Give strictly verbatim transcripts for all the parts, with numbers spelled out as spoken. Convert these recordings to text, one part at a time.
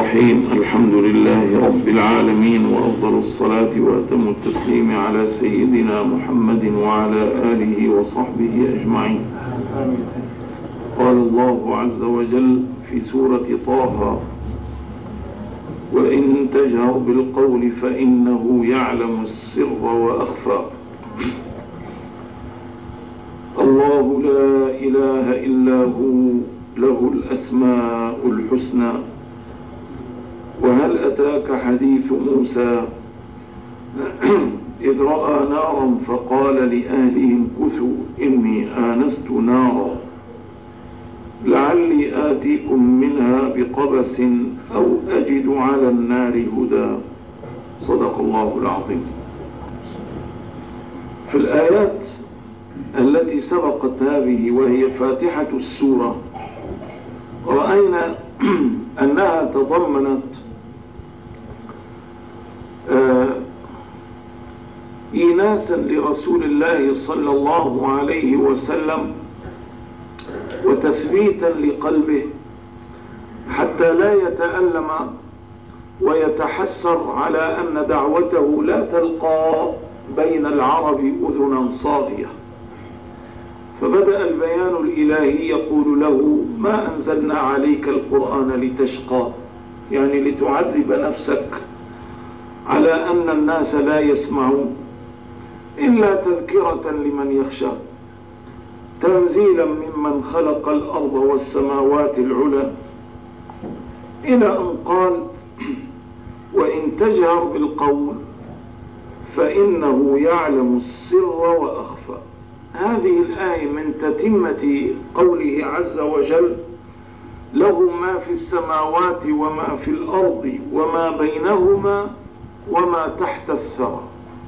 الرحيم. الحمد لله رب العالمين، وأفضل الصلاة وأتم التسليم على سيدنا محمد وعلى آله وصحبه أجمعين. قال الله عز وجل في سورة طه: وإن تجهر بالقول فإنه يعلم السر وأخفى. الله لا إله إلا هو، له الأسماء الحسنى. وهل أتاك حديث موسى إذ رأى نارا فقال لأهلهم كثوا إني آنست نارا لعلي آتيكم منها بقبس أو أجد على النار هدى. صدق الله العظيم. في الآيات التي سبقت هذه وهي فاتحة السورة رأينا أنها تضمنت إيناسا لرسول الله صلى الله عليه وسلم وتثبيتا لقلبه حتى لا يتألم ويتحسر على أن دعوته لا تلقى بين العرب أذنا صاغية. فبدأ البيان الإلهي يقول له: ما أنزلنا عليك القرآن لتشقى، يعني لتعذب نفسك على أن الناس لا يسمعون، إلا تذكرة لمن يخشى، تنزيلا ممن خلق الأرض والسماوات العلى، إلى أن قال: وإن تجهر بالقول فإنه يعلم السر وأخفى. هذه الآية من تتمة قوله عز وجل: له ما في السماوات وما في الأرض وما بينهما وما تحت الثرى.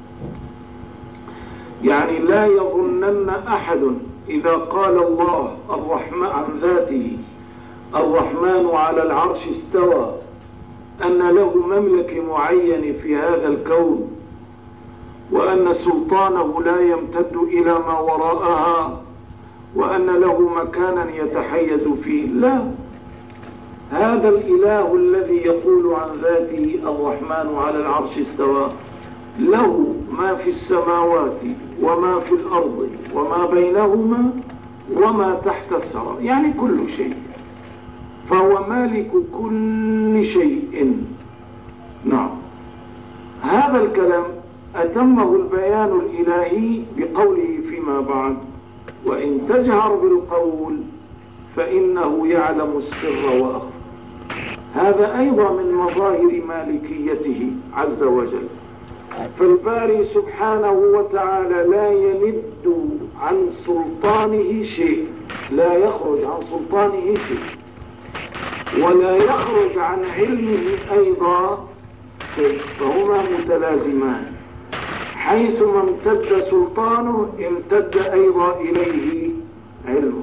يعني لا يظنن أحد إذا قال الله الرحمن عن ذاته الرحمن على العرش استوى أن له مملك معين في هذا الكون، وأن سلطانه لا يمتد إلى ما وراءها، وأن له مكانا يتحيز فيه. لا، هذا الإله الذي يقول عن ذاته الرحمن على العرش استوى له ما في السماوات وما في الأرض وما بينهما وما تحت الثرى، يعني كل شيء، فهو مالك كل شيء. نعم، هذا الكلام أتمه البيان الإلهي بقوله فيما بعد: وإن تجهر بالقول فإنه يعلم السر وأخفى. هذا أيضا من مظاهر مالكيته عز وجل. فالباري سبحانه وتعالى لا يند عن سلطانه شيء، لا يخرج عن سلطانه شيء، ولا يخرج عن علمه أيضا شيء، فهما متلازمان. حيثما امتد سلطانه امتد أيضا إليه علمه.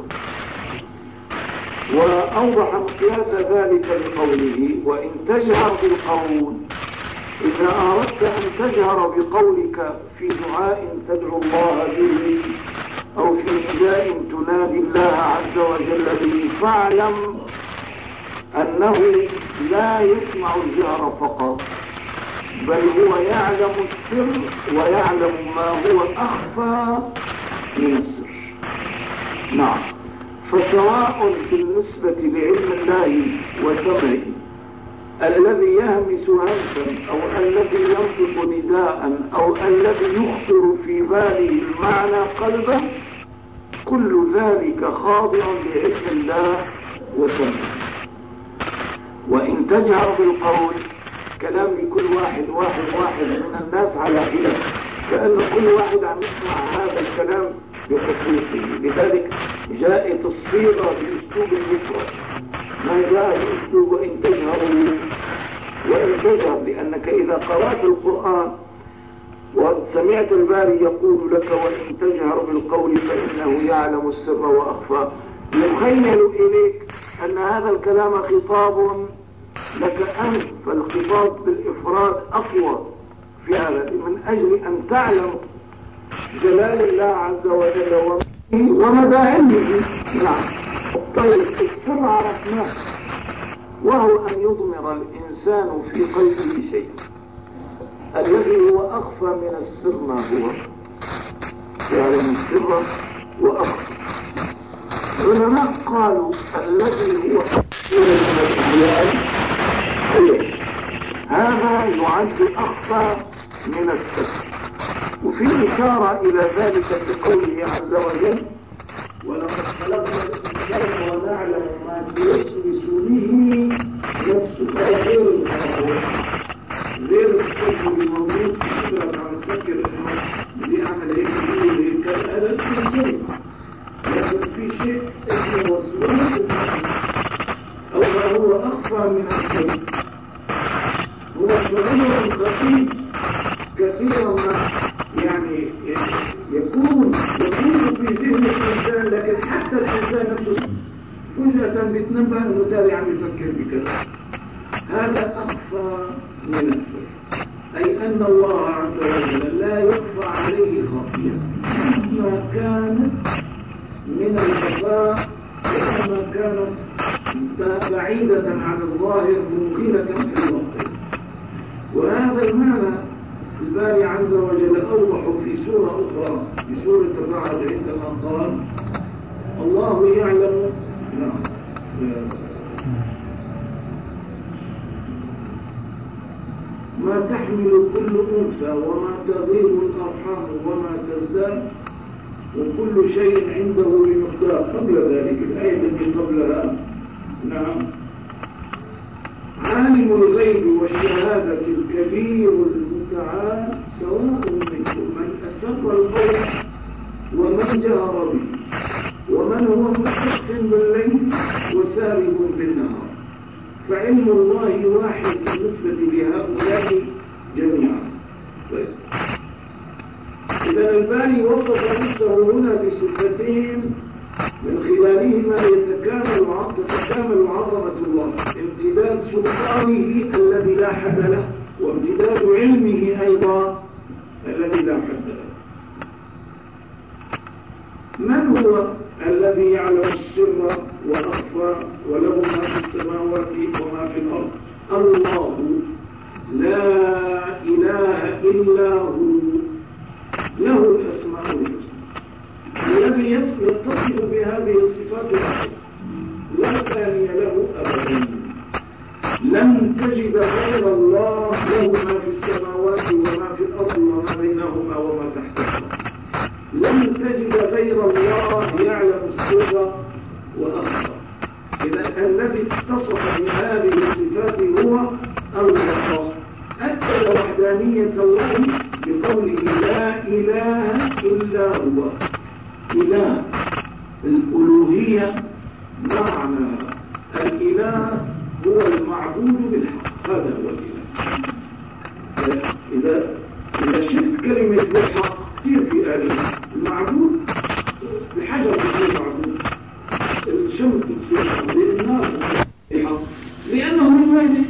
وأوضح مقياس ذلك بقوله: وإن تجهر بالقول. إذا أردت أن تجهر بقولك في دعاء تدعو الله به أو في نداء تنادي الله عز وجل به، فاعلم أنه لا يسمع الجهر فقط، بل هو يعلم السر ويعلم ما هو أخفى من السر. نعم، فسواء بالنسبة لعلم الله وسمعه الذي يهمس همسا أو الذي ينطق نداء أو الذي يخطر في باله المعنى قلبه، كل ذلك خاضع لعلم الله وسمعه. وإن تجهر بالقول، كلام لكل واحد واحد واحد من الناس على حدة، لأن كل واحد عم يسمع هذا الكلام بخصوصه. لذلك جاءت الصيغة بأسلوب المفرد، ما جاء بأسلوب وإن تجهروا. وإن تجهر لأنك إذا قرأت القرآن وسمعت الباري يقول لك: وإن تجهر بالقول فإنه يعلم السر وأخفى، يخيل إليك أن هذا الكلام خطاب لك أنت، فالخطاب بالإفراد أقوى في هذا، من أجل أن تعلم جلال الله عز وجل ومدى علمه. نعم، طيب السر عرفناه، وهو أن يضمر الإنسان في قلبه شيء الذي هو أخفى من السر ما هو، يعلم السر وأخفى. العلماء قالوا الذي هو أخفى من الإحياء هذا يعد أخفى من السر، وفي إشارة إلى ذلك في قوله عز وجل: ولقد خلقنا الإنسان ونعلم ما توسوس به نفسه. غير الخلق غير الخلق الموجود قدرة على تفكر إنه بدي أعمل هيك بدي هيك، هذا اسمه شيء، لكن في شيء اسمه وسواس النفس أو ما هو أخفى من السر، هو شعور خفيف كثيرا ما يعني يكون يكون في ذهن الإنسان، لكن حتى الإنسان نفسه فجأة بيتنبه أنه تالي عم يفكر بكذا. هذا أخفى من السر، أي أن الله عز وجل لا يخفى عليه خافية مهما كانت من الخفاء، ومهما كانت بعيدة عن الظاهر ممكنة في الواقع. وهذا المعنى الباري عز وجل أوضح في سورة أخرى، في سورة الرعد، عندما قال: الله يعلم ما تحمل كل أنثى وما تغيب الأرحام وما تزداد وكل شيء عنده بمقدار. قبل ذلك الآية التي قبلها: نعم عالم الغيب والشهادة الكبير المتعال سواء منكم من أسر القول ومن جهر به ومن هو مستخف بالليل وسارب بالنهار، فعلم الله واحد بالنسبة لهؤلاء جميعا. إذا الباري وصف نفسه هنا بصفتين من خلالهما يتكامل تتكامل عظمة الله: امتداد سلطانه الذي لا حد له، وامتداد علمه أيضا الذي لا حد له. من هو الذي يعلم السر وأخفى وله ما في السماوات وما في الأرض؟ الله لا إله إلا هو، له الأسماء الحسنى، الذي يتصف بهذه الصفات العظيمة لا ثاني له أبدا. لن تجد غير الله له ما في السماوات وما في الأرض وما بينهما وما تحت الأرض. لن تجد غير الله يعلم السر وأخفى. إذا الذي اتصف بهذه الصفات هو الله، أكد وحدانية الله بقوله لا إله إلا هو. إله الألوهية معنى الإله هو المعبود بالحق، هذا هو الإله. إذا إذا شلت كلمة بالحق كثير في آلهة. المعبود الحجر بتصير معبود، الشمس بتصير معبود، النار بحق، لأنه المالك.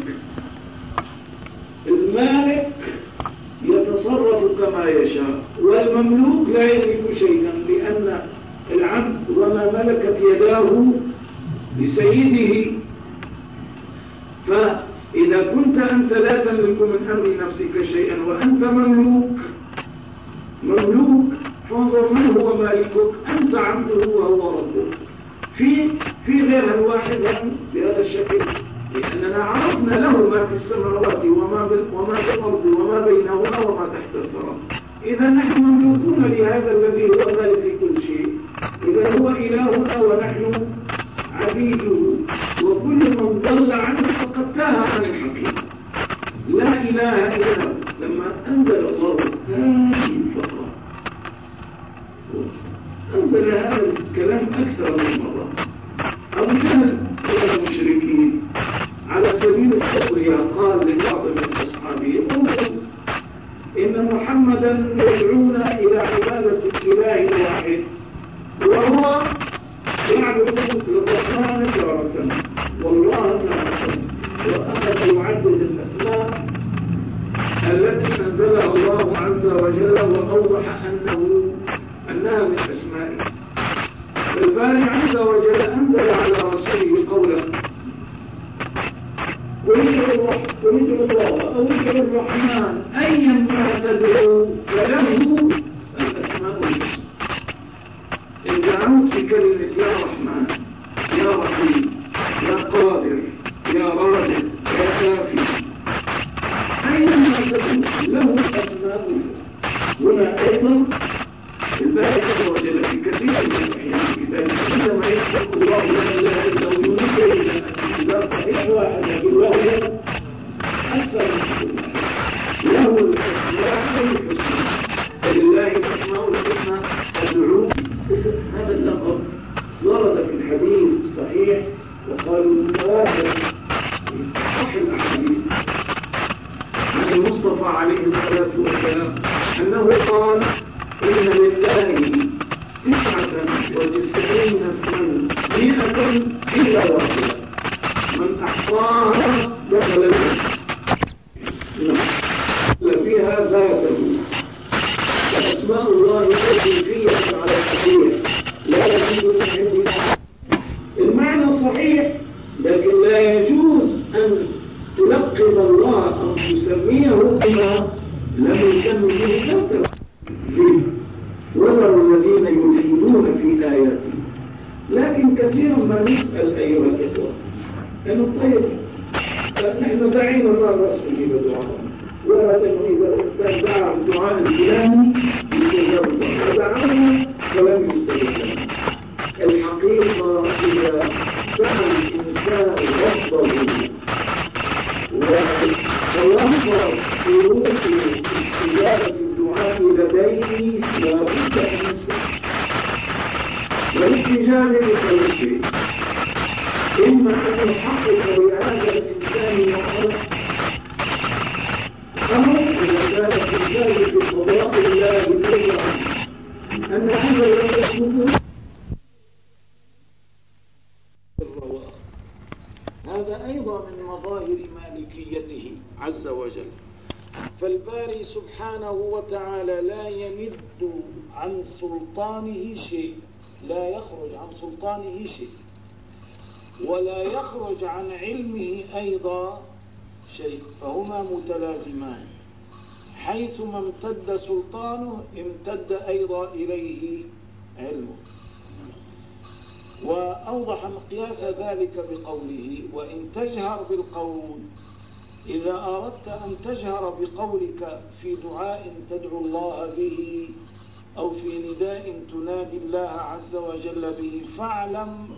المالك يتصرف كما يشاء، والمملوك لا يملك شيئا، لأن العبد وما ملكت يداه لسيده. فإذا كنت أنت لا تملك من أمر نفسك شيئا وأنت مملوك مملوك فانظر من هو مالكك، أنت عبده وهو ربك. في في غير الواحد بهذا الشكل، لأننا عرفنا له ما في السماوات وما وما في الأرض وما بينهما وما تحت الثرى. إذا نحن مملوكون لهذا الذي هو مالك في كل شيء. إذا هو إلهنا ونحن عبيده، وكل من ضل عنه فقد تاه عن الحقيقة. لا إله إلا هو. لما أنزل الله هذه الفقرة أنزل هذا الكلام أكثر من مرة. أبو جهل إلى المشركين على سبيل السخرية قال لبعض من أصحابه: إن محمدا يدعونا إلى عبادة الإله الواحد، وهو يعبد الرحمن تارة والله تارة، وأخذ يعدد الأسماء التي أنزلها الله عز وجل وأوضح أنه أنها من أسمائه. الباري عز وجل أنزل على رسوله قوله: تريد الله أو ادعو الرحمن أيا ما تدعو فله الأسماء الحسنى. إن دعوت بكلمة يا رحمن يا رحيم يا قادر يا رازق يا كافي أيا ما تدعو له الأسماء الحسنى. هنا أيضا الباري عز وجل في كثير من الأحيان في كتابه عندما يخلق الله لا إله إلا هو ينزل إلى الكتاب صحيح واحد يقول له أكثر من له الأسماء الحسنى. فلله الأسماء الحسنى أدعوه. هذا اللقب ورد في الحديث الصحيح وقالوا واحد من صح الأحاديث عن المصطفى عليه الصلاة والسلام أنه قال إن لله تسعة وتسعين اسما مئة إلا واحدة من أحصاها دخل الجنة. فيها ذاته. فأسماء الله توقيفية على الصحيح لا يجوز من عند المعنى صحيح، لكن لا يجوز أن تلقب الله أو تسميه بما لم يسمى به ذاته. وذروا الذين يلحدون في آياته. لكن كثيرا ما نسأل أيها الإخوة أنه طيب نحن دعينا الله رسوله بدعاء، وهذا إذا الإنسان دعا بدعاء الفلاني يستجاب الله، ودعانا ولم يستجب له. الحقيقة إذا دعا الإنسان ربه وتوفر شروط استجابة الدعاء لديه لا بد أن يستجيب. والاستجابة لكل شيء، إما أن يحقق لهذا الإنسان مقصد أمر إذا كانت الإنسان بقضاء الله بالله أن هذا لا يسلكه. هذا أيضا من مظاهر مالكيته عز وجل. فالباري سبحانه وتعالى لا يند عن سلطانه شيء، لا يخرج عن سلطانه شيء، ولا يخرج عن علمه أيضا شيء، فهما متلازمان. حيثما امتد سلطانه امتد أيضا إليه علمه. وأوضح مقياس ذلك بقوله وإن تجهر بالقول. إذا أردت أن تجهر بقولك في دعاء تدعو الله به أو في نداء تنادي الله عز وجل به، فاعلم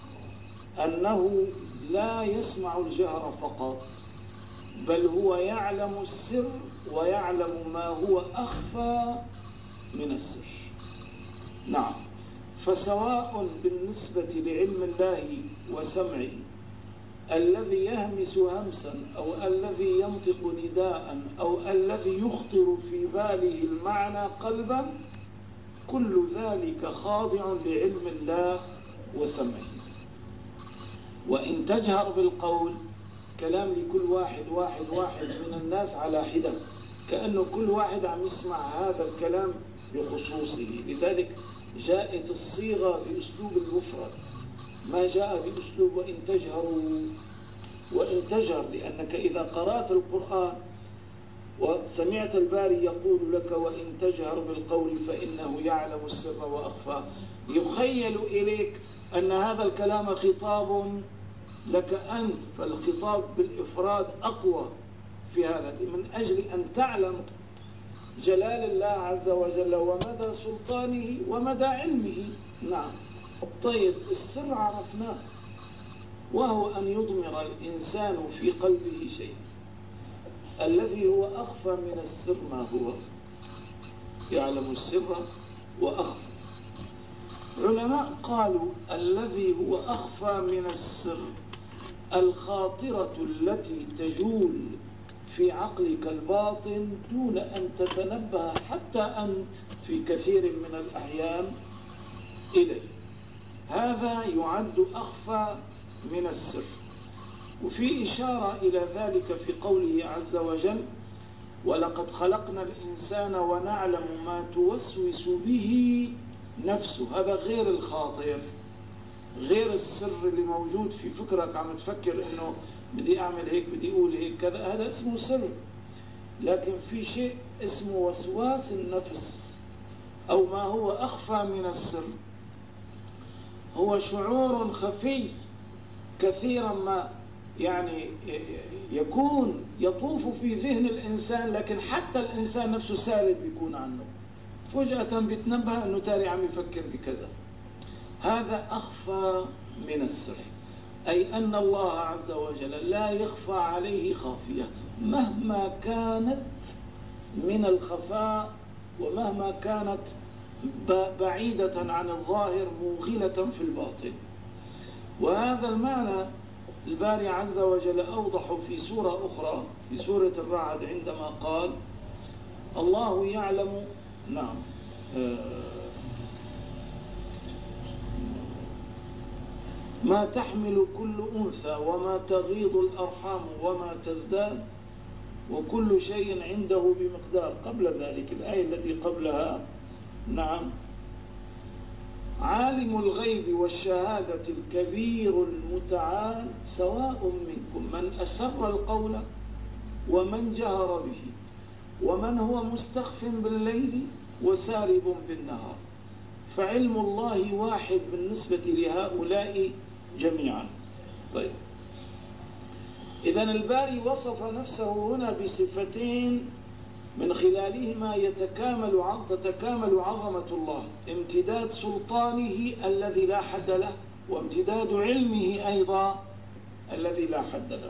أنه لا يسمع الجهر فقط، بل هو يعلم السر ويعلم ما هو أخفى من السر. نعم، فسواء بالنسبة لعلم الله وسمعه الذي يهمس همسا أو الذي ينطق نداء أو الذي يخطر في باله المعنى قلبا، كل ذلك خاضع لعلم الله وسمعه. وإن تجهر بالقول، كلام لكل واحد واحد واحد من الناس على حدة، كأنه كل واحد عم يسمع هذا الكلام بخصوصه. لذلك جاءت الصيغة بأسلوب المفرد، ما جاء بأسلوب وإن تجهروا. وإن تجهر لأنك إذا قرأت القرآن وسمعت الباري يقول لك وإن تجهر بالقول فإنه يعلم السر وأخفى، يخيل إليك أن هذا الكلام خطاب لك أنت، فالخطاب بالإفراد أقوى في هذا، من أجل أن تعلم جلال الله عز وجل ومدى سلطانه ومدى علمه. نعم. طيب، السر عرفناه، وهو أن يضمر الإنسان في قلبه شيء. الذي هو أخفى من السر ما هو؟ يعلم السر وأخفى. علماء قالوا الذي هو أخفى من السر الخاطرة التي تجول في عقلك الباطن دون أن تتنبه حتى أنت في كثير من الأحيان إليه، هذا يعد أخفى من السر. وفي إشارة إلى ذلك في قوله عز وجل ولقد خلقنا الإنسان ونعلم ما توسوس به نفسه. هذا غير الخاطر، غير السر اللي موجود في فكرك، عم تفكر إنه بدي أعمل هيك، بدي أقول هيك كذا، هذا اسمه سر. لكن في شيء اسمه وسواس النفس، أو ما هو أخفى من السر، هو شعور خفي كثيرا ما يعني يكون يطوف في ذهن الإنسان، لكن حتى الإنسان نفسه سالب بيكون عنه، فجأة بيتنبه أنه تاري عم يفكر بكذا. هذا أخفى من السر، أي أن الله عز وجل لا يخفى عليه خافية مهما كانت من الخفاء، ومهما كانت بعيدة عن الظاهر موغلة في الباطن. وهذا المعنى الباري عز وجل أوضح في سورة أخرى، في سورة الرعد، عندما قال: الله يعلم، نعم، ما تحمل كل أنثى وما تغيض الأرحام وما تزداد وكل شيء عنده بمقدار. قبل ذلك الآية التي قبلها: نعم، عالم الغيب والشهادة الكبير المتعال سواء منكم من أسر القول ومن جهر به ومن هو مستخف بالليل وسارب بالنهار، فعلم الله واحد بالنسبة لهؤلاء جميعا. طيب، إذن الباري وصف نفسه هنا بصفتين من خلالهما يتكامل تتكامل عظمة الله: امتداد سلطانه الذي لا حد له، وامتداد علمه أيضا الذي لا حد له.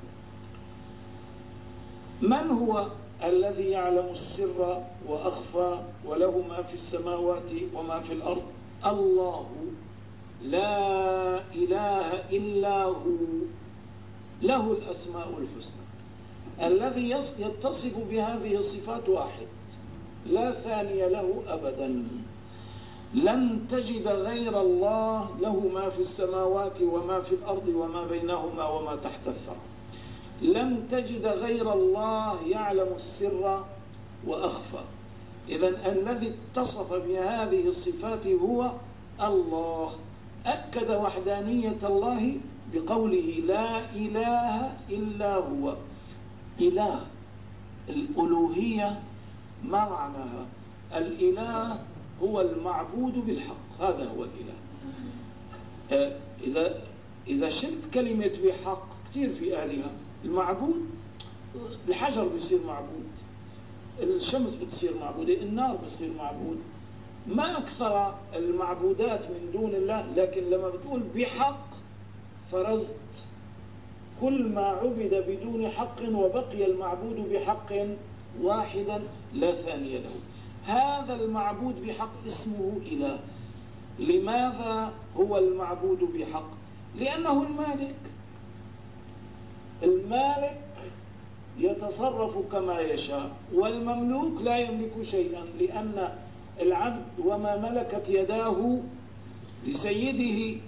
من هو الذي يعلم السر وأخفى وله ما في السماوات وما في الأرض؟ الله، لا إله إلا هو، له الأسماء الحسنى. الذي يتصف بهذه الصفات واحد لا ثاني له أبدا. لن تجد غير الله له ما في السماوات وما في الأرض وما بينهما وما تحت الثرى. لن تجد غير الله يعلم السر وأخفى. إذن الذي اتصف بهذه الصفات هو الله. أكد وحدانية الله بقوله: لا إله إلا هو. إله، الألوهية ما معناها؟ الإله هو المعبود بالحق، هذا هو الإله. إذا إذا شلت كلمة بحق كثير في آلهة. المعبود، الحجر بيصير معبود، الشمس بتصير معبودة، النار بتصير معبود، ما أكثر المعبودات من دون الله. لكن لما بتقول بحق فرزت كل ما عبد بدون حق وبقي المعبود بحق واحدا لا ثاني له. هذا المعبود بحق اسمه إله. لماذا هو المعبود بحق؟ لأنه المالك. المالك يتصرف كما يشاء، والمملوك لا يملك شيئا، لأن العبد وما ملكت يداه لسيده.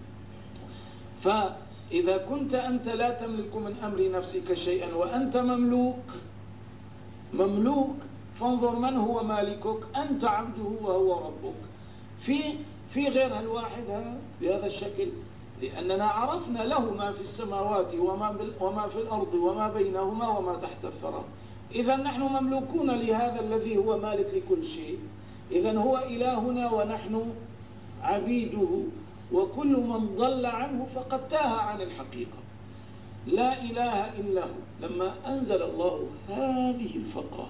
فإذا كنت أنت لا تملك من أمر نفسك شيئا وأنت مملوك مملوك فانظر من هو مالكك. أنت عبده وهو ربك. في في غير الواحد بهذا الشكل، لأننا عرفنا له ما في السماوات وما وما في الأرض وما بينهما وما تحت الثرى. إذا نحن مملوكون لهذا الذي هو مالك لكل شيء. إذا هو إلهنا ونحن عبيده، وكل من ضل عنه فقد تاه عن الحقيقة. لا إله إلا هو. لما أنزل الله هذه الفقرة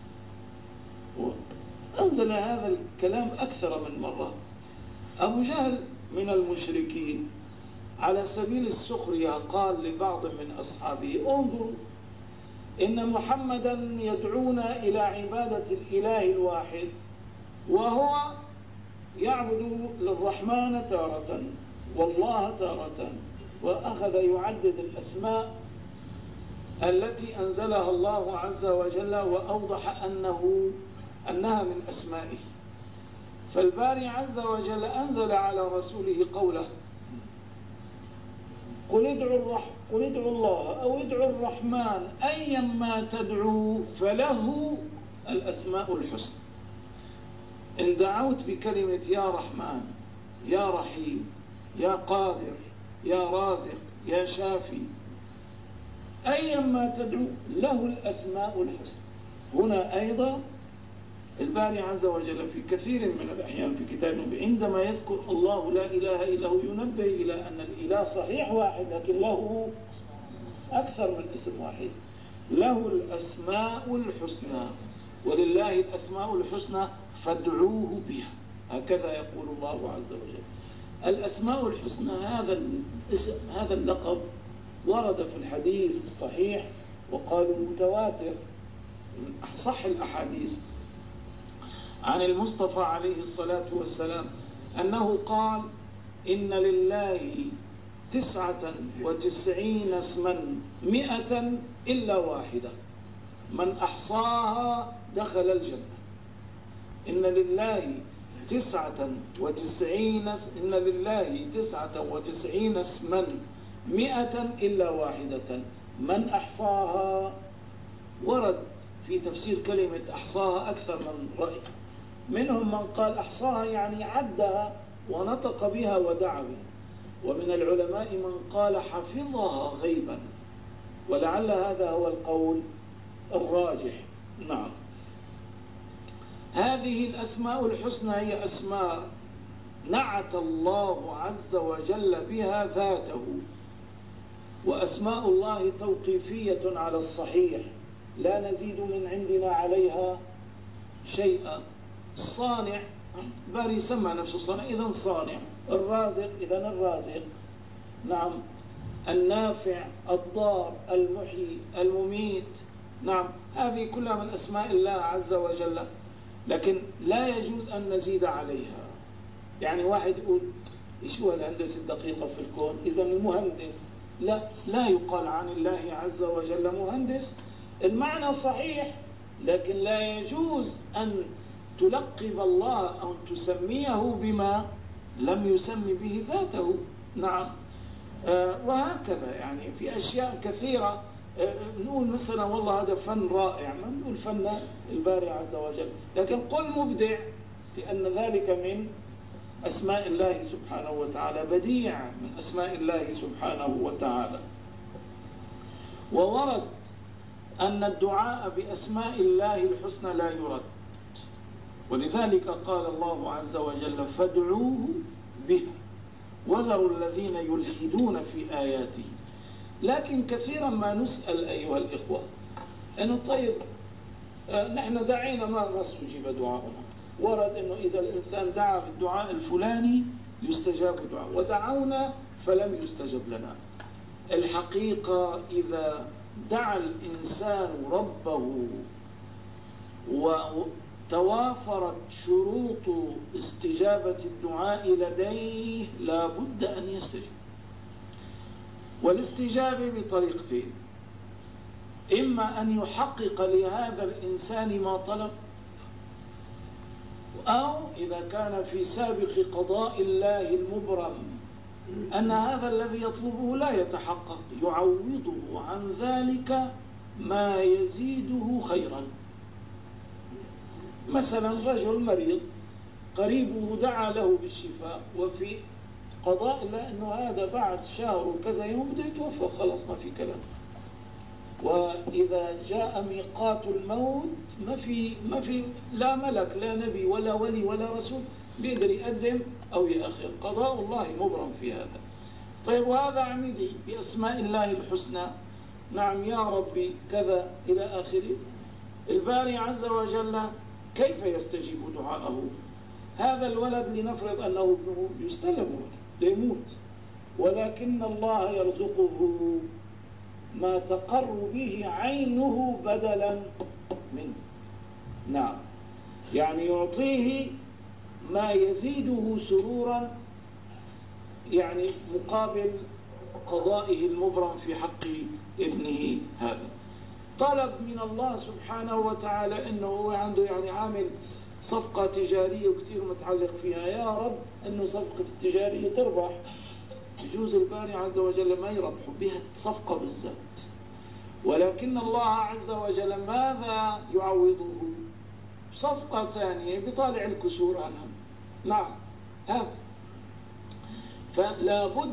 أنزل هذا الكلام أكثر من مرة. أبو جهل من المشركين على سبيل السخرية قال لبعض من أصحابه: انظروا، إن محمدا يدعونا إلى عبادة الإله الواحد، وهو يعبد للرحمن تارة والله تارة. وأخذ يعدد الأسماء التي أنزلها الله عز وجل، وأوضح أنه أنها من أسمائه. فالباري عز وجل أنزل على رسوله قوله: قل ادعوا الرح... قل ادعوا الله أو ادعوا الرحمن أيما تدعوا فله الأسماء الحسنى. إن دعوت بكلمة يا رحمن، يا رحيم، يا قادر، يا رازق، يا شافي، أيما تدعو له الأسماء الحسنى. هنا أيضا الباري عز وجل في كثير من الأحيان في كتابه عندما يذكر الله لا إله إلا هو ينبه إلى أن الإله صحيح واحد لكن له أكثر من اسم واحد. له الأسماء الحسنى، ولله الأسماء الحسنى فادعوه بها، هكذا يقول الله عز وجل. الأسماء الحسنى هذا الاسم هذا اللقب ورد في الحديث الصحيح وقالوا متواتر من أصح الأحاديث عن المصطفى عليه الصلاة والسلام أنه قال: إن لله تسعة وتسعين اسما مئة إلا واحدة من أحصاها دخل الجنة. إن لله تسعة وتسعين إن لله تسعة وتسعين اسما مئة إلا واحدة من أحصاها. ورد في تفسير كلمة أحصاها أكثر من رأي، منهم من قال أحصاها يعني عدها ونطق بها ودعا بها، ومن العلماء من قال حفظها غيبا، ولعل هذا هو القول الراجح. نعم، هذه الأسماء الحسنى هي أسماء نعت الله عز وجل بها ذاته، وأسماء الله توقيفية على الصحيح لا نزيد من عندنا عليها شيئا. الصانع باري سمى نفسه صانع، إذن صانع. الرازق إذن الرازق. نعم، النافع، الضار، المحيي، المميت. نعم، هذه كلها من أسماء الله عز وجل، لكن لا يجوز أن نزيد عليها. يعني واحد يقول إيش هو الهندسة الدقيقة في الكون؟ إذن المهندس. لا، لا يقال عن الله عز وجل مهندس. المعنى صحيح، لكن لا يجوز أن تلقب الله أو تسميه بما لم يسمي به ذاته. نعم، آه وهكذا يعني في أشياء كثيرة. آه نقول مثلا والله هذا فن رائع، ما نقول فن الباري عز وجل، لكن قل مبدع، لأن ذلك من أسماء الله سبحانه وتعالى، بديع من أسماء الله سبحانه وتعالى. وورد أن الدعاء بأسماء الله الحسنى لا يرد، ولذلك قال الله عز وجل: فادعوه بها وذروا الذين يلحدون في آياته. لكن كثيرا ما نسأل أيها الإخوة أنه طيب آه نحن دعينا ما ما استجيب دعاؤنا. ورد أنه إذا الإنسان دعا بالدعاء الفلاني يستجاب دعاء، ودعونا فلم يستجب لنا. الحقيقة إذا دعا الإنسان ربه وتوافرت شروط استجابة الدعاء لديه لا بد أن يستجيب. والاستجابة بطريقتين: إما أن يحقق لهذا الإنسان ما طلب، أو إذا كان في سابق قضاء الله المبرم أن هذا الذي يطلبه لا يتحقق يعوضه عن ذلك ما يزيده خيرا. مثلا رجل مريض قريبه دعا له بالشفاء، وفي قضاء الله أنه هذا بعد شهر وكذا يوم بده يتوفى، خلاص ما في كلام. وإذا جاء ميقات الموت ما في ما في لا ملك لا نبي ولا ولي ولا رسول بيقدر يقدم أو يأخر، قضاء الله مبرم في هذا. طيب، وهذا عميدي بأسماء الله الحسنى، نعم يا ربي كذا إلى آخره. الباري عز وجل كيف يستجيب دعاءه؟ هذا الولد لنفرض أنه ابنه يستلم ليموت، ولكن الله يرزقه ما تقر به عينه بدلا منه. نعم، يعني يعطيه ما يزيده سرورا، يعني مقابل قضائه المبرم في حق ابنه هذا. طلب من الله سبحانه وتعالى أنه هو عنده يعني عامل صفقة تجارية وكثير متعلق فيها، يا رب أنه صفقة التجارية تربح. يجوز الباري عز وجل ما يربح بها صفقة بالذات، ولكن الله عز وجل ماذا يعوضه؟ صفقة ثانية بطالع الكسور عنها. نعم، هذا فلا بد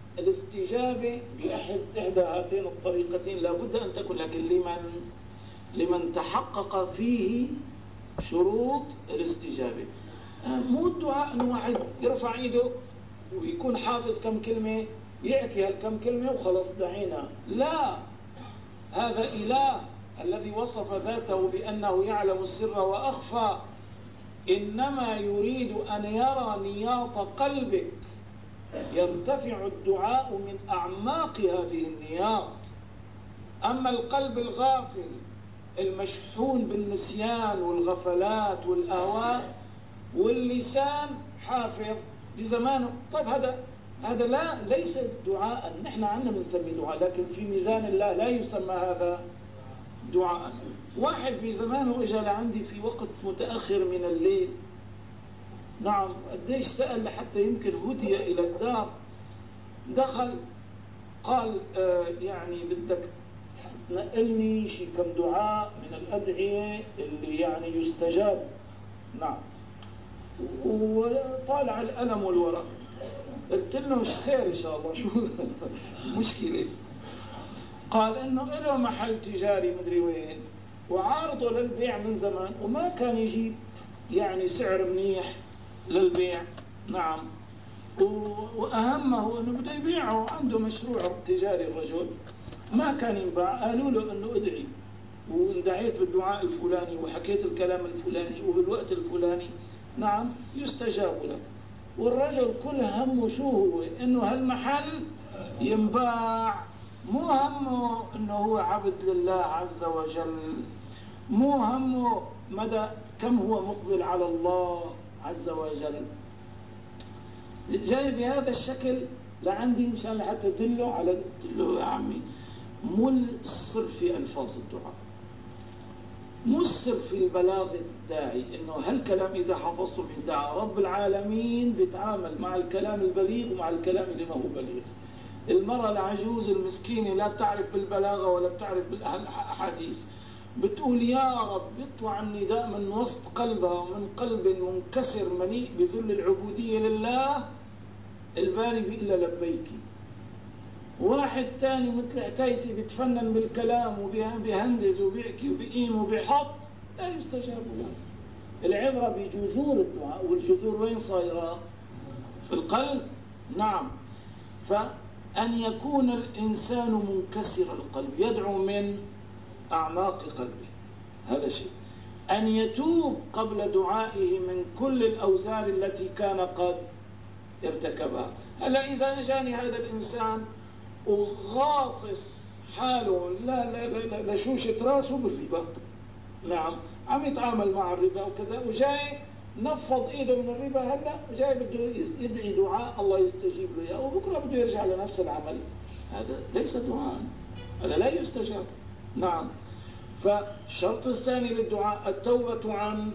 الاستجابة بأحد إحدى هاتين الطريقتين لابد أن تكون، لكن لمن لمن تحقق فيه شروط الاستجابة. مو الدعاء أن واحد يرفع إيده ويكون حافظ كم كلمة يحكي هالكم كلمة وخلص دعينا، لا، هذا إله الذي وصف ذاته بأنه يعلم السر وأخفى، إنما يريد أن يرى نياط قلبك، يرتفع الدعاء من أعماق هذه النياط. أما القلب الغافل المشحون بالنسيان والغفلات والأهواء واللسان حافظ بزمانه، طيب هذا هذا لا ليس دعاء، نحن عندنا بنسميه دعاء، لكن في ميزان الله لا يسمى هذا دعاء. واحد في زمانه اجى لعندي في وقت متأخر من الليل، نعم قديش سأل لحتى يمكن هدي إلى الدار، دخل قال آه يعني بدك تنقلني شي كم دعاء من الأدعية اللي يعني يستجاب، نعم، وطالع القلم والورق. قلت له مش خير إن شاء الله، شو مشكلة؟ قال إنه له محل تجاري مدري وين وعارضه للبيع من زمان وما كان يجيب يعني سعر منيح للبيع، نعم، وأهمه إنه بده يبيعه، عنده مشروع تجاري الرجل ما كان ينباع. قالوا له إنه ادعي، واندعيت بالدعاء الفلاني وحكيت الكلام الفلاني وبالوقت الفلاني، نعم، يستجاب لك. والرجل كل همه شو هو؟ إنه هالمحل ينباع، مو همه إنه هو عبد لله عز وجل، مو همه مدى كم هو مقبل على الله عز وجل. جاي بهذا الشكل لعندي مشان لحتى تدله على، قلت له يا عمي مو السر في ألفاظ الدعاء، مو السر في بلاغة الداعي، إنه هالكلام إذا حفظته من دعاء رب العالمين بيتعامل مع الكلام البليغ ومع الكلام اللي ما هو بليغ. المرأة العجوز المسكينة لا بتعرف بالبلاغة ولا بتعرف بالأحاديث، بتقول يا رب، يطلع النداء من وسط قلبها ومن قلب منكسر مليء بذل العبودية لله، الباري بيقول لها لبيكي. واحد تاني مثل حكايتي بيتفنن بالكلام وبيهندز وبيحكي وبيقيم وبيحط، لا يستجاب له. العبرة بجذور الدعاء، والجذور وين صايرة؟ في القلب، نعم. فأن يكون الإنسان منكسر القلب يدعو من أعماق قلبه، هذا شيء. أن يتوب قبل دعائه من كل الأوزار التي كان قد ارتكبها. هلا إذا جاني هذا الإنسان وغاطس حاله لا لا لا لشوشة راسه بالربا، نعم، عم يتعامل مع الربا وكذا، وجاي نفض ايده من الربا، هلا جاي بده يدعي دعاء الله يستجيب له اياه، وبكره بده يرجع لنفس العمل، هذا ليس دعاء، هذا لا يستجاب، نعم. فالشرط الثاني للدعاء التوبة عن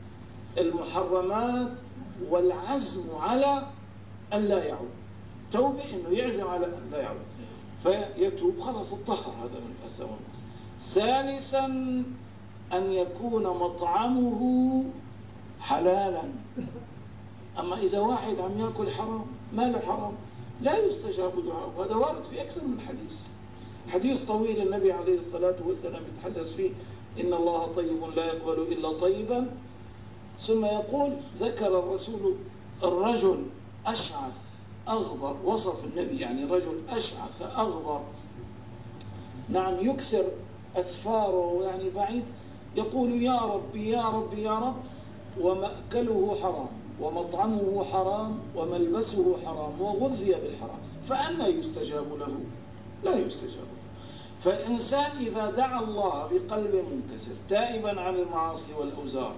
المحرمات والعزم على أن لا يعود. توبة إنه يعزم على أن لا يعود فيتوب، خلاص الطهر، هذا من الأسى والناس. ثالثا أن يكون مطعمه حلالا. أما إذا واحد عم يأكل حرام، ماله حرام، لا يستجاب دعاءه. هذا وارد في أكثر من حديث، حديث طويل النبي عليه الصلاة والسلام يتحدث فيه إن الله طيب لا يقبل إلا طيبا، ثم يقول ذكر الرسول الرجل أشعث أغبر، وصف النبي يعني رجل أشعث أغبر، نعم، يكثر أسفاره يعني بعيد، يقول يا ربي يا ربي يا رب، ومأكله حرام ومطعمه حرام وملبسه حرام وغذي بالحرام، فأنا يستجاب له؟ لا يستجاب له. فالإنسان إذا دعا الله بقلب منكسر تائبا عن المعاصي والأوزار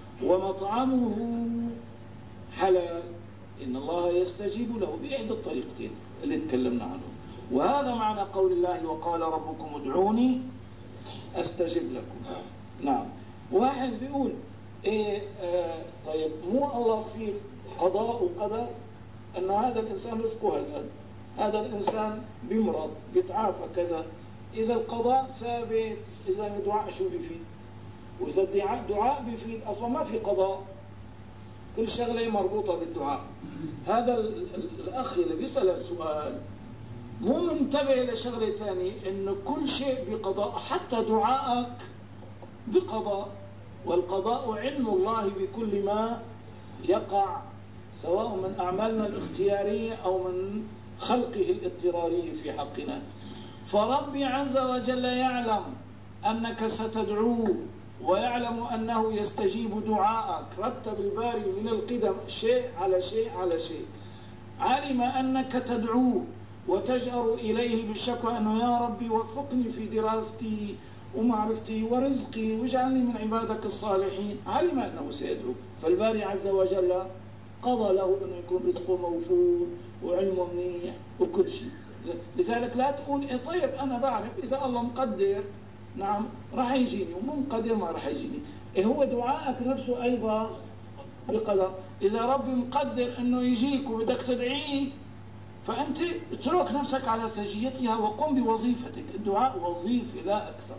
ومطعمه حلال، إن الله يستجيب له بإحدى الطريقتين اللي تكلمنا عنهم. وهذا معنى قول الله وقال ربكم ادعوني أستجب لكم. نعم. واحد بيقول إيه آه طيب مو الله في قضاء وقدر، أن هذا الإنسان رزقه هالقد، هذا الإنسان بيمرض بيتعافى كذا، إذا القضاء ثابت إذا الدعاء شو بيفيد؟ وإذا الدعاء دعاء بيفيد أصلا ما في قضاء، كل شغلة مربوطة بالدعاء. هذا الأخ اللي بيسأل السؤال مو منتبه لشغلة تاني، إنه كل شيء بقضاء، حتى دعائك بقضاء، والقضاء علم الله بكل ما يقع، سواء من أعمالنا الاختيارية أو من خلقه الاضطراري في حقنا. فربي عز وجل يعلم أنك ستدعوه، ويعلم أنه يستجيب دعاءك. رتب الباري من القدم شيء على شيء على شيء. علم أنك تدعوه وتجأر إليه بالشكوى أنه يا ربي وفقني في دراستي ومعرفتي ورزقي واجعلني من عبادك الصالحين. علم أنه سيدعو، فالباري عز وجل قضى له أنه يكون رزقه موفور وعلمه منيح وكل شيء. لذلك لا تقول إيه طيب أنا بعرف إذا الله مقدر نعم راح يجيني، ومو مقدر ما راح يجيني. إيه هو دعائك نفسه أيضا بقدر. إذا ربي مقدر أنه يجيك وبدك تدعيه، فأنت اترك نفسك على سجيتها وقم بوظيفتك. الدعاء وظيفة لا أكثر.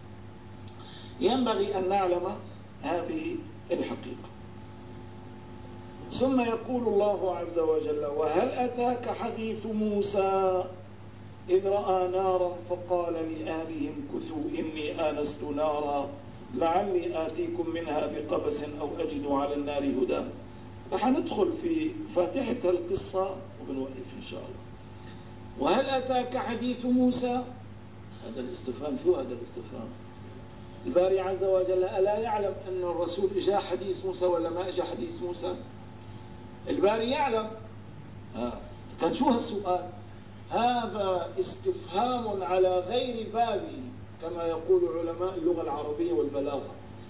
ينبغي أن نعلم هذه الحقيقة. ثم يقول الله عز وجل: وهل أتاك حديث موسى إذ رأى نارا فقال لأهلهم كثوا إني آنست نارا لعلي آتيكم منها بقبس أو أجد على النار هدى. رح ندخل في فاتحة القصة وبنوقف إن شاء الله. وهل أتاك حديث موسى؟ هذا الاستفهام، شو هذا الاستفهام؟ الباري عز وجل ألا يعلم أن الرسول إجا حديث موسى ولا ما إجا حديث موسى؟ الباري يعلم. آه. كان شو هالسؤال؟ هذا استفهام على غير بابه كما يقول علماء اللغة العربية والبلاغة.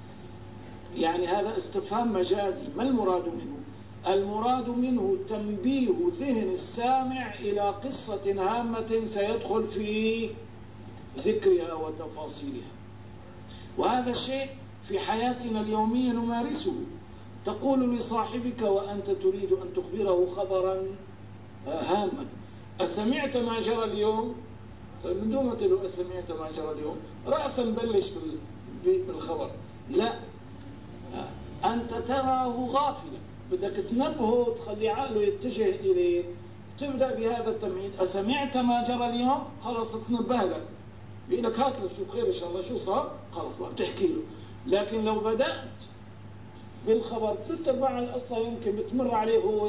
يعني هذا استفهام مجازي. ما المراد منه؟ المراد منه تنبيه ذهن السامع إلى قصة هامة سيدخل في ذكرها وتفاصيلها. وهذا الشيء في حياتنا اليومية نمارسه. تقول لصاحبك وأنت تريد أن تخبره خبرا هاما: أسمعت ما جرى اليوم؟ طيب من دون ما تقول أسمعت ما جرى اليوم رأسا بلش بالخبر. لا، أنت تراه غافلا، بدك تنبهه تخلي عقله يتجه إليه. تبدأ بهذا التمهيد: أسمعت ما جرى اليوم؟ خلاص تنبه لك، بيقول لك هات شو خير إن شاء الله شو صار، خلاص بقى بتحكي له. لكن لو بدأت بالخبر تتبع القصة يمكن بتمر عليه هو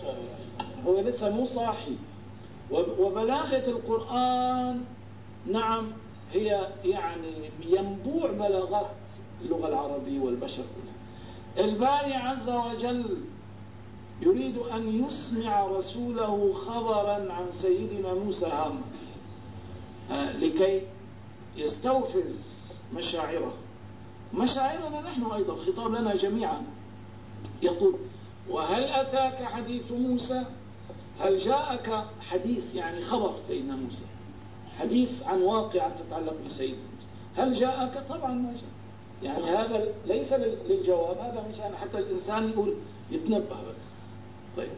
هو لسه مو صاحي. وبلاغة القرآن نعم هي يعني ينبوع بلاغات اللغة العربية والبشر كلها. الباري عز وجل يريد أن يسمع رسوله خبرا عن سيدنا موسى هاما لكي يستوفز مشاعره، مشاعرنا نحن أيضا، خطاب لنا جميعا. يقول: وهل أتاك حديث موسى؟ هل جاءك حديث يعني خبر سيدنا موسى، حديث عن واقعة تتعلق بسيدنا موسى. هل جاءك؟ طبعا ما جاء. يعني هذا ليس للجواب، هذا مشان حتى الإنسان يقول يتنبه بس. طيب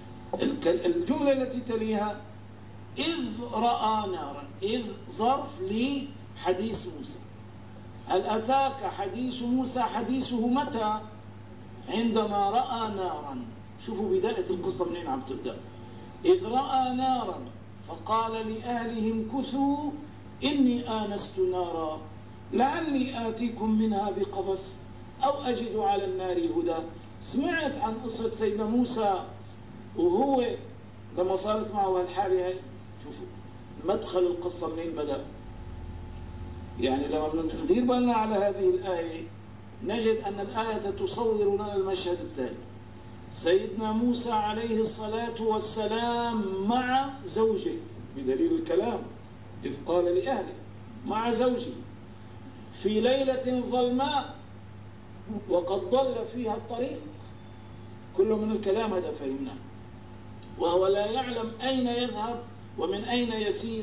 الجملة التي تليها: إذ رأى نارا. إذ ظرف لحديث موسى. هل أتاك حديث موسى؟ حديثه متى؟ عندما رأى نارا. شوفوا بداية القصة منين عم تبدأ. إذ رأى نارا فقال لأهلهم كثوا إني آنست نارا لعلي آتيكم منها بقبس أو أجد على النار هدى. سمعت عن قصة سيدنا موسى وهو لما صارت معه هالحالة هاي. شوفوا مدخل القصة منين بدأ. يعني لما ندير بالنا على هذه الآية نجد أن الآية تصور لنا المشهد التالي: سيدنا موسى عليه الصلاة والسلام مع زوجه، بدليل الكلام إذ قال لأهله، مع زوجه في ليلة ظلماء وقد ضل فيها الطريق. كله من الكلام هذا فهمناه. وهو لا يعلم أين يذهب ومن أين يسير،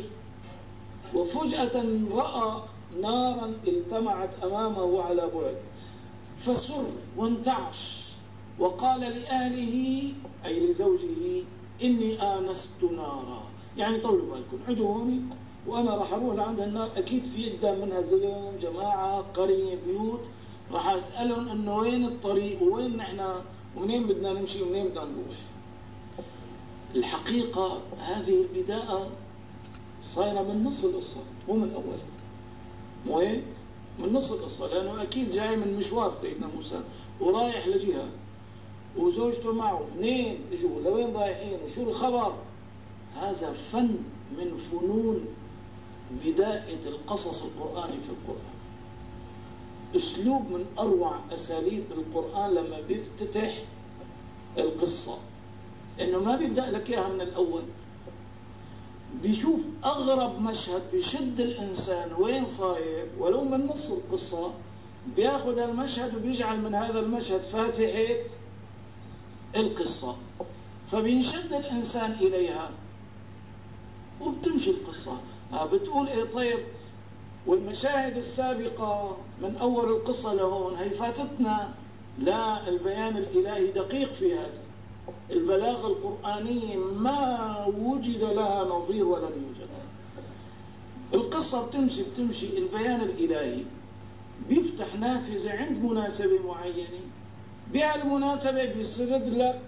وفجأة رأى نارا التمعت أمامه على بعد، فسر وانتعش وقال لأهله أي لزوجه: إني آنست نارا. يعني طولوا بالكم، عدوا هوني وأنا راح أروح لعند النار، أكيد في قدام منها زلم جماعة قرية بيوت، راح أسألهم إنه وين الطريق ووين نحن ومنين بدنا نمشي ومنين بدنا نروح. الحقيقة هذه البداية صايرة من نص القصة مو من أولها، مو هيك؟ من نص القصة، لأنه أكيد جاي من مشوار سيدنا موسى ورايح لجهة وزوجته معه، اثنين اجوا لوين رايحين وشو الخبر. هذا فن من فنون بداية القصص القرآني في القرآن، أسلوب من أروع أساليب القرآن لما بيفتتح القصة، إنه ما بيبدأ لك إياها من الأول، بيشوف أغرب مشهد بيشد الإنسان وين صاير ولو من نص القصة، بياخذ المشهد وبيجعل من هذا المشهد فاتحة القصة، فبينشد الإنسان إليها وبتمشي القصة. بتقول إيه طيب والمشاهد السابقة من أول القصة لهون هي فاتتنا؟ لا، البيان الإلهي دقيق في هذا، البلاغة القرآنية ما وجد لها نظير ولن يوجد. القصة بتمشي بتمشي البيان الإلهي بيفتح نافذة عند مناسبة معينة، بهالمناسبة بيسرد لك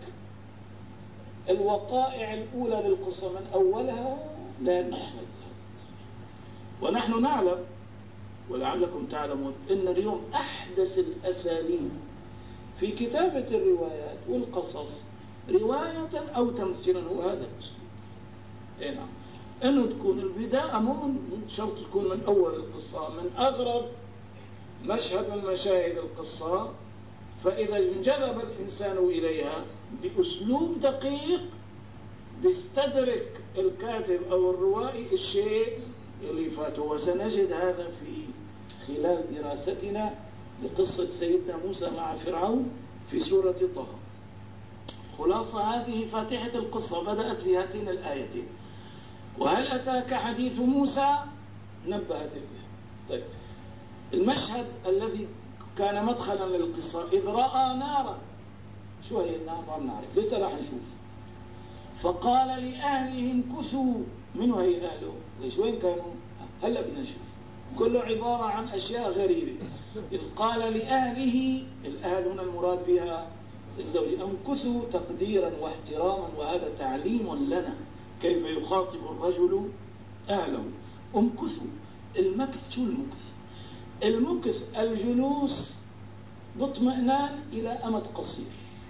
الوقائع الأولى للقصة من أولها للمشهد. ونحن نعلم ولعلكم تعلمون أن اليوم أحدث الأساليب في كتابة الروايات والقصص رواية أو تمثيلا هو هذا الأسلوب. إيه نعم، أنه تكون البداية مو من شرط تكون من أول القصة، من أغرب مشهد من مشاهد القصة، فإذا انجذب الإنسان إليها بأسلوب دقيق بيستدرك الكاتب أو الروائي الشيء اللي فاته. وسنجد هذا في خلال دراستنا لقصة سيدنا موسى مع فرعون في سورة طه. خلاصة هذه فاتحة القصة بدأت بهاتين الآيتين. وهل أتاك حديث موسى؟ نبهت فيها. طيب المشهد الذي كان مدخلا للقصة إذ رأى نارا. شو هي النار؟ ما بنعرف لسه راح نشوف. فقال لأهله امكثوا. منو هي أهله؟ ليش وين كانوا؟ هلا بدنا نشوف. كله عبارة عن أشياء غريبة. إذ قال لأهله، الأهل هنا المراد بها الزوج، امكثوا تقديرا واحتراما، وهذا تعليم لنا كيف يخاطب الرجل أهله. امكثوا. المكث شو المكث؟ المكث الجلوس باطمئنان إلى أمد قصير.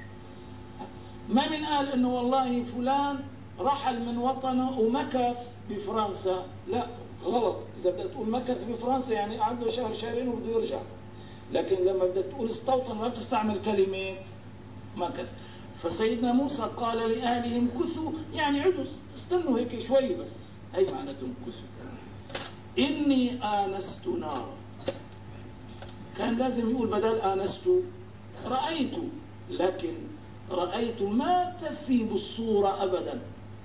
ما من قال إنه والله فلان رحل من وطنه ومكث بفرنسا، لا غلط. إذا بدك تقول مكث بفرنسا يعني قعد له شهر شهرين وبده يرجع، لكن لما بدك تقول استوطن ما بتستعمل كلمة مكث. فسيدنا موسى قال لأهله امكثوا، يعني عدوا استنوا هيك شوي بس، هي معناته امكثوا. إني آنست نارا، كان لازم يقول بدل آنست رأيت، لكن رأيت ما تفي بالصورة أبدا.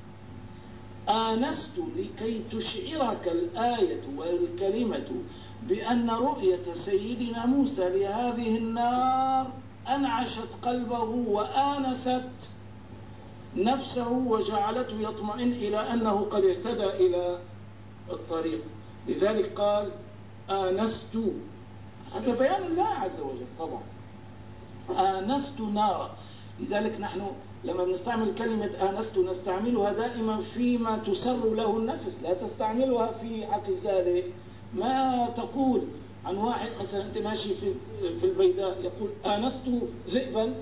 آنست لكي تشعرك الآية والكلمة بأن رؤية سيدنا موسى لهذه النار أنعشت قلبه وآنست نفسه وجعلته يطمئن إلى أنه قد اهتدى إلى الطريق. لذلك قال آنست، هذا بيان الله عز وجل طبعا. آنست نارا. لذلك نحن لما بنستعمل كلمة آنست نستعملها دائما فيما تسر له النفس، لا تستعملها في عكس ذلك. ما تقول عن واحد مثلا أنت ماشي في في البيداء يقول آنست ذئبا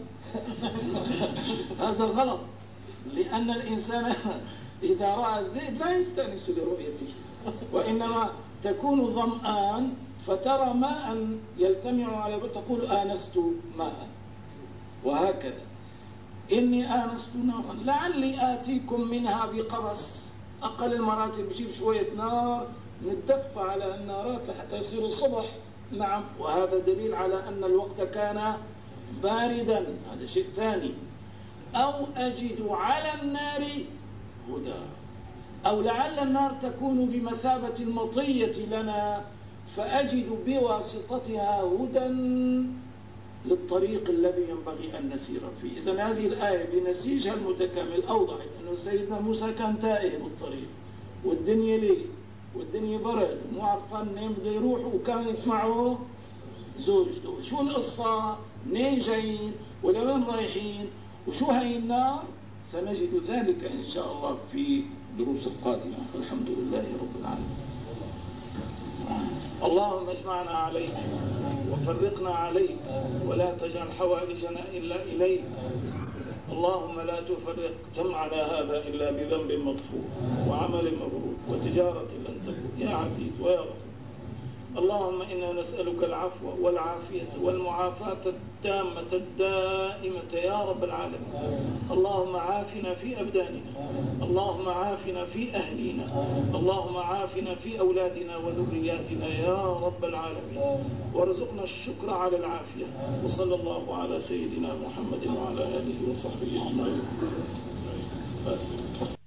هذا غلط، لأن الإنسان إذا رأى الذئب لا يستأنس لرؤيته، وإنما تكون ظمآن فترى ماء يلتمع على بيت تقول آنست ماء، وهكذا. إني آنست نارا لعلي آتيكم منها بقبس. أقل المراتب بجيب شوية نار نتدفى على النارات حتى يصير الصبح. نعم، وهذا دليل على أن الوقت كان باردا، هذا شيء ثاني. أو أجد على النار هدى، أو لعل النار تكون بمثابة المطية لنا فأجد بواسطتها هدى للطريق الذي ينبغي أن نسير فيه. إذن هذه الآية بنسيجها المتكامل أوضحت أنه سيدنا موسى كان تائه بالطريق والدنيا ليل والدنيا برد ومو عرفان منين بده يروح، وكانت معه زوجته. شو القصة؟ منين جايين ولوين رايحين وشو هي النار؟ سنجد ذلك إن شاء الله في الدروس القادمة. والحمد لله رب العالمين. اللهم اجمعنا عليك وفرقنا عليك ولا تجعل حوائجنا إلا إليك. اللهم لا تفرق جمعنا هذا إلا بذنب مغفور وعمل مبرور وتجارة لن تكون يا عزيز ويا غفور. اللهم إنا نسألك العفو والعافية والمعافاة التامة الدائمة يا رب العالمين. اللهم عافنا في أبداننا، اللهم عافنا في أهلنا، اللهم عافنا في أولادنا وذرياتنا يا رب العالمين، وارزقنا الشكر على العافية. وصلى الله على سيدنا محمد وعلى آله وصحبه أجمعين.